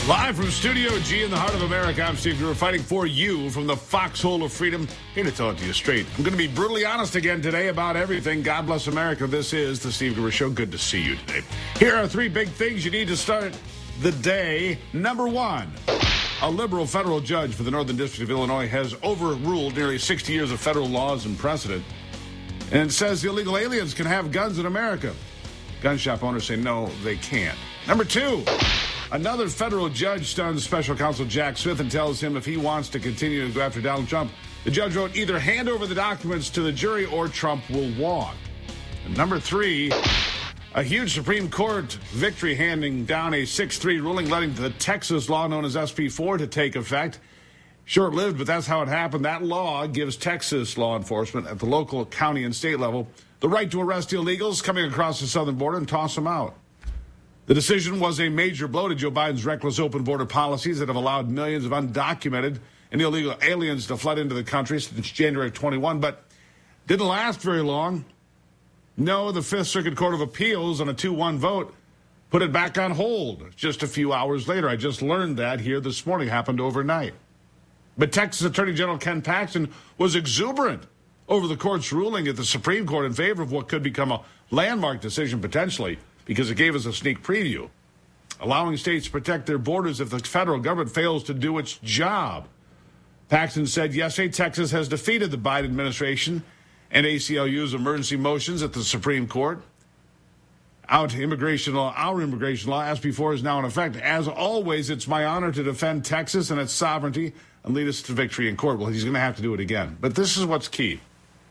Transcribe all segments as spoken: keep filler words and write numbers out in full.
Live from Studio G in the heart of America, I'm Steve Gruber, fighting for you from the foxhole of freedom. Here to tell it to you straight. I'm going to be brutally honest again today about everything. God bless America. This is the Steve Gruber Show. Good to see you today. Here are three big things you need to start the day. Number one, a liberal federal judge for the Northern District of Illinois has overruled nearly sixty years of federal laws and precedent and says illegal aliens can have guns in America. Gun shop owners say no, they can't. Number two, another federal judge stuns special counsel Jack Smith and tells him if he wants to continue to go after Donald Trump, the judge wrote either hand over the documents to the jury or Trump will walk. And number three, a huge Supreme Court victory handing down a six three ruling letting the Texas law known as S B four to take effect. Short-lived, but that's how it happened. That law gives Texas law enforcement at the local, county, and state level the right to arrest illegals coming across the southern border and toss them out. The decision was a major blow to Joe Biden's reckless open border policies that have allowed millions of undocumented and illegal aliens to flood into the country since January of twenty-one, but didn't last very long. No, the Fifth Circuit Court of Appeals on a two one vote put it back on hold just a few hours later. I just learned that here this morning. Happened overnight. But Texas Attorney General Ken Paxton was exuberant over the court's ruling at the Supreme Court in favor of what could become a landmark decision potentially, because it gave us a sneak preview, allowing states to protect their borders if the federal government fails to do its job. Paxton said yesterday Texas has defeated the Biden administration and A C L U's emergency motions at the Supreme Court. Out immigration law, our immigration law, as before, is now in effect. As always, it's my honor to defend Texas and its sovereignty and lead us to victory in court. Well, he's going to have to do it again. But this is what's key.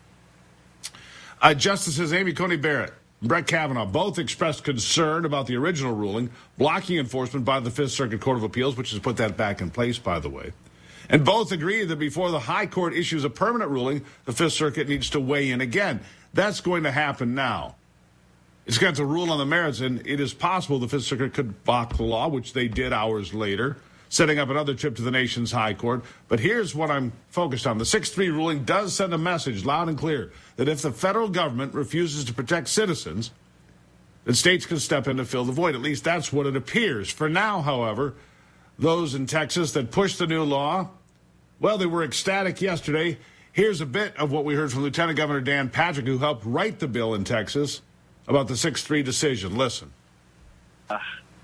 Uh, Justices Amy Coney Barrett and Brett Kavanaugh both expressed concern about the original ruling, blocking enforcement by the Fifth Circuit Court of Appeals, which has put that back in place, by the way. And both agree that before the High Court issues a permanent ruling, the Fifth Circuit needs to weigh in again. That's going to happen now. It's got to rule on the merits, and it is possible the Fifth Circuit could block the law, which they did hours later, setting up another trip to the nation's high court. But here's what I'm focused on. The six three ruling does send a message loud and clear that if the federal government refuses to protect citizens, then states can step in to fill the void. At least that's what it appears. For now, however, those in Texas that pushed the new law, well, they were ecstatic yesterday. Here's a bit of what we heard from Lieutenant Governor Dan Patrick, who helped write the bill in Texas, about the six three decision. Listen. Uh,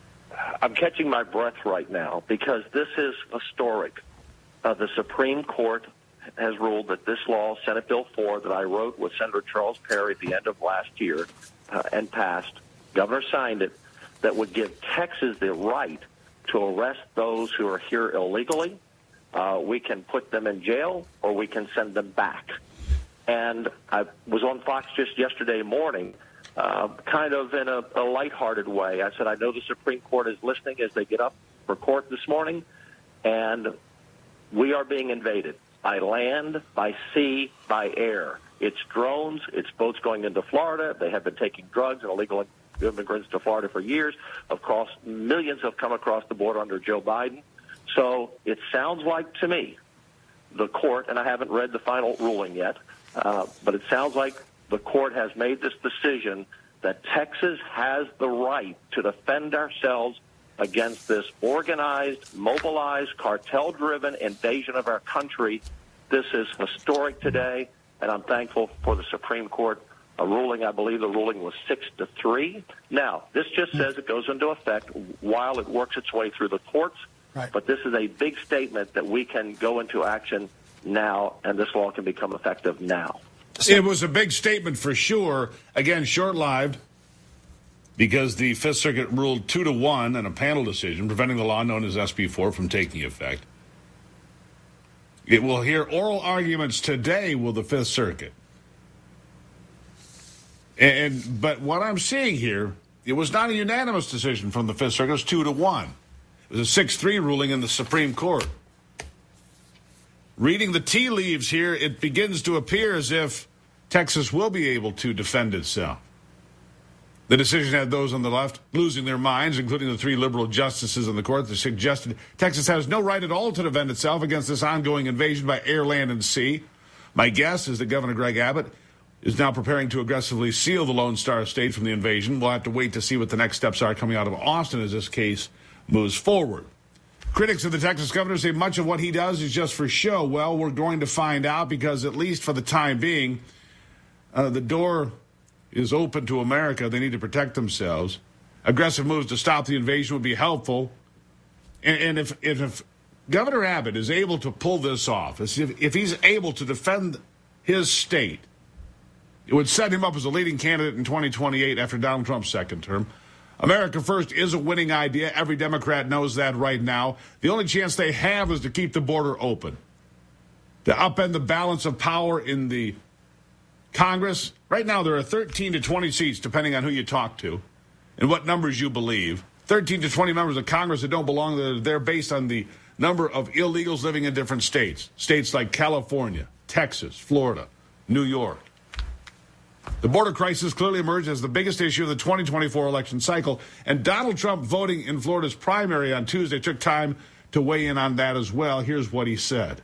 I'm catching my breath right now because this is historic. Uh, the Supreme Court has ruled that this law, Senate Bill four, that I wrote with Senator Charles Perry at the end of last year uh, and passed, Governor signed it, that would give Texas the right to arrest those who are here illegally. Uh, we can put them in jail or we can send them back. And I was on Fox just yesterday morning, Uh, kind of in a, a lighthearted way. I said, I know the Supreme Court is listening as they get up for court this morning, and we are being invaded by land, by sea, by air. It's drones. It's boats going into Florida. They have been taking drugs and illegal immigrants to Florida for years. Of course, millions have come across the border under Joe Biden. So it sounds like to me the court, and I haven't read the final ruling yet, uh, but it sounds like the court has made this decision that Texas has the right to defend ourselves against this organized, mobilized, cartel-driven invasion of our country. This is historic today, and I'm thankful for the Supreme Court a ruling. I believe the ruling was six to three. Now, this just says it goes into effect while it works its way through the courts, right. But this is a big statement that we can go into action now, and this law can become effective now. It was a big statement for sure. Again, short-lived because the Fifth Circuit ruled two to one in a panel decision, preventing the law known as S B four from taking effect. It will hear oral arguments today, will the Fifth Circuit. And but what I'm seeing here, it was not a unanimous decision from the Fifth Circuit. It was two to one. It was a six three ruling in the Supreme Court. Reading the tea leaves here, it begins to appear as if Texas will be able to defend itself. The decision had those on the left losing their minds, including the three liberal justices in the court that suggested Texas has no right at all to defend itself against this ongoing invasion by air, land, and sea. My guess is that Governor Greg Abbott is now preparing to aggressively seal the Lone Star State from the invasion. We'll have to wait to see what the next steps are coming out of Austin as this case moves forward. Critics of the Texas governor say much of what he does is just for show. Well, we're going to find out because at least for the time being, uh, the door is open to America. They need to protect themselves. Aggressive moves to stop the invasion would be helpful. And, and if, if, if Governor Abbott is able to pull this off, if, if he's able to defend his state, it would set him up as a leading candidate in twenty twenty-eight after Donald Trump's second term. America First is a winning idea. Every Democrat knows that right now. The only chance they have is to keep the border open, to upend the balance of power in the Congress. Right now, there are thirteen to twenty seats, depending on who you talk to and what numbers you believe. thirteen to twenty members of Congress that don't belong there. They're based on the number of illegals living in different states. States like California, Texas, Florida, New York. The border crisis clearly emerged as the biggest issue of the twenty twenty-four election cycle, and Donald Trump voting in Florida's primary on Tuesday took time to weigh in on that as well. Here's what he said.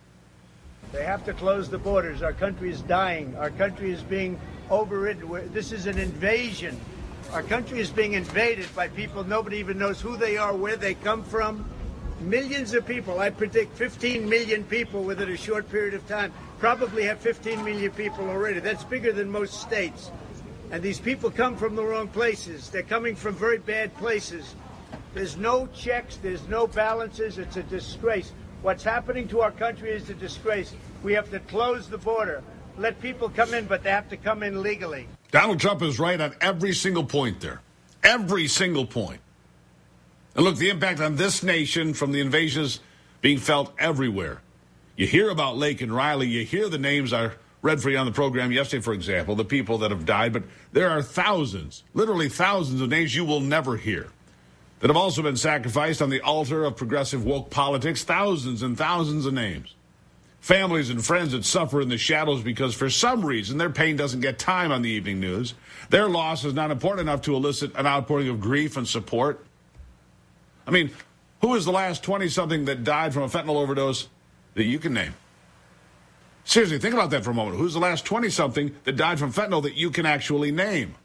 They have to close the borders. Our country is dying. Our country is being overridden. This is an invasion. Our country is being invaded by people nobody even knows who they are, where they come from. Millions of people, I predict fifteen million people within a short period of time, probably have fifteen million people already. That's bigger than most states. And these people come from the wrong places. They're coming from very bad places. There's no checks, there's no balances. It's a disgrace. What's happening to our country is a disgrace. We have to close the border, let people come in, but they have to come in legally. Donald Trump is right on every single point there. Every single point. And look, the impact on this nation from the invasion is being felt everywhere. You hear about Lake and Riley. You hear the names I read for you on the program yesterday, for example, the people that have died. But there are thousands, literally thousands of names you will never hear that have also been sacrificed on the altar of progressive woke politics. Thousands and thousands of names. Families and friends that suffer in the shadows because for some reason their pain doesn't get time on the evening news. Their loss is not important enough to elicit an outpouring of grief and support. I mean, who is the last twenty-something that died from a fentanyl overdose that you can name? Seriously, think about that for a moment. Who's the last twenty-something that died from fentanyl that you can actually name?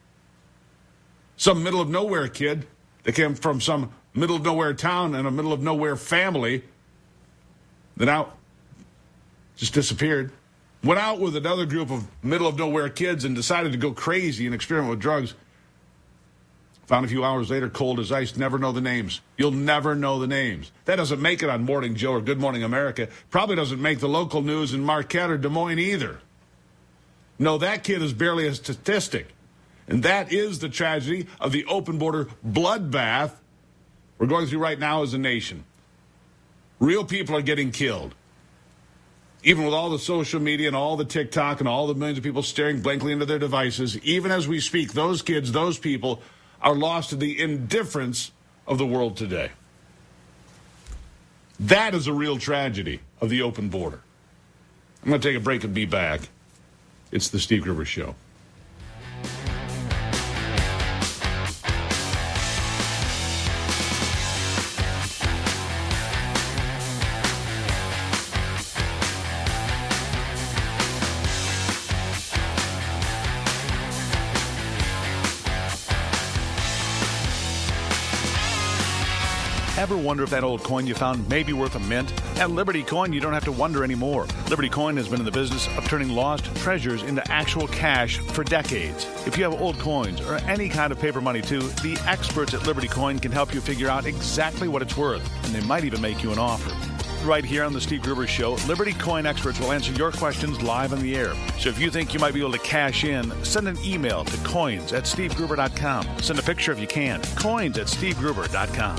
Some middle-of-nowhere kid that came from some middle-of-nowhere town and a middle-of-nowhere family that now just disappeared. Went out with another group of middle-of-nowhere kids and decided to go crazy and experiment with drugs. Found a few hours later, cold as ice. Never know the names. You'll never know the names. That doesn't make it on Morning Joe or Good Morning America. Probably doesn't make the local news in Marquette or Des Moines either. No, that kid is barely a statistic. And that is the tragedy of the open border bloodbath we're going through right now as a nation. Real people are getting killed. Even with all the social media and all the TikTok and all the millions of people staring blankly into their devices, even as we speak, those kids, those people are lost to the indifference of the world today. That is a real tragedy of the open border. I'm going to take a break and be back. It's the Steve Gruber Show. Ever wonder if that old coin you found may be worth a mint? At Liberty Coin, you don't have to wonder anymore. Liberty Coin has been in the business of turning lost treasures into actual cash for decades. If you have old coins or any kind of paper money too, the experts at Liberty Coin can help you figure out exactly what it's worth, and they might even make you an offer. Right here on the Steve Gruber Show, Liberty Coin experts will answer your questions live on the air. So if you think you might be able to cash in, send an email to coins at steve gruber dot com. Send a picture if you can. coins at steve gruber dot com.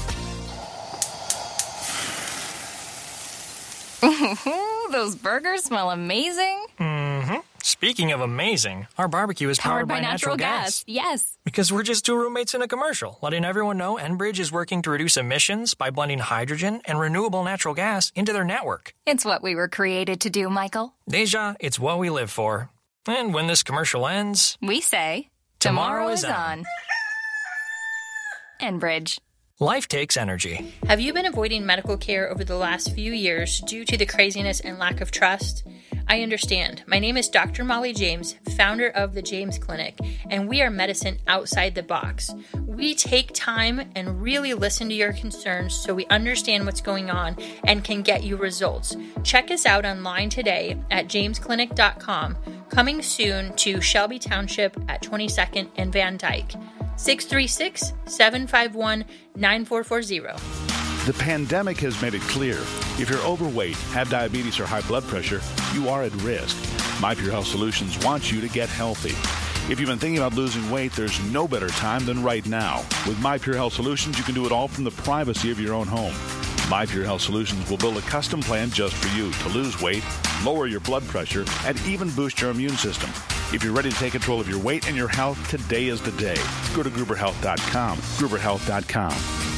Those burgers smell amazing. Mm-hmm. Speaking of amazing, our barbecue is powered, Powered by, by natural, natural gas. gas. Yes. Because we're just two roommates in a commercial, letting everyone know Enbridge is working to reduce emissions by blending hydrogen and renewable natural gas into their network. It's what we were created to do, Michael. Deja, it's what we live for. And when this commercial ends, We say, Tomorrow tomorrow is is on. Enbridge. life takes energy. Have you been avoiding medical care over the last few years due to the craziness and lack of trust? I understand. My name is Doctor Molly James, founder of the James Clinic, and we are medicine outside the box. We We take time and really listen to your concerns so we understand what's going on and can get you results. Check us out online today at james clinic dot com. Coming soon to Shelby Township at twenty-second and Van Dyke. six three six, seven five one, nine four four zero. The pandemic has made it clear. If you're overweight, have diabetes, or high blood pressure, you are at risk. My Pure Health Solutions wants you to get healthy. If you've been thinking about losing weight, there's no better time than right now. With My Pure Health Solutions, you can do it all from the privacy of your own home. My Pure Health Solutions will build a custom plan just for you to lose weight, lower your blood pressure, and even boost your immune system. If you're ready to take control of your weight and your health, today is the day. Go to Gruber Health dot com. Gruber Health dot com.